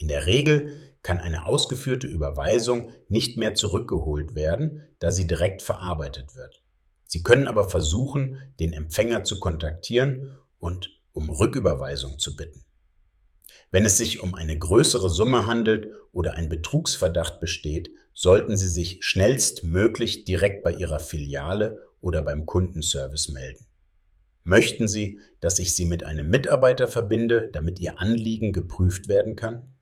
der Regel kann eine ausgeführte Überweisung nicht mehr zurückgeholt werden, da sie direkt verarbeitet wird. Sie können aber versuchen, den Empfänger zu kontaktieren und um Rücküberweisung zu bitten. Wenn es sich um eine größere Summe handelt oder ein Betrugsverdacht besteht, sollten Sie sich schnellstmöglich direkt bei Ihrer Filiale oder beim Kundenservice melden. Möchten Sie, dass ich Sie mit einem Mitarbeiter verbinde, damit Ihr Anliegen geprüft werden kann?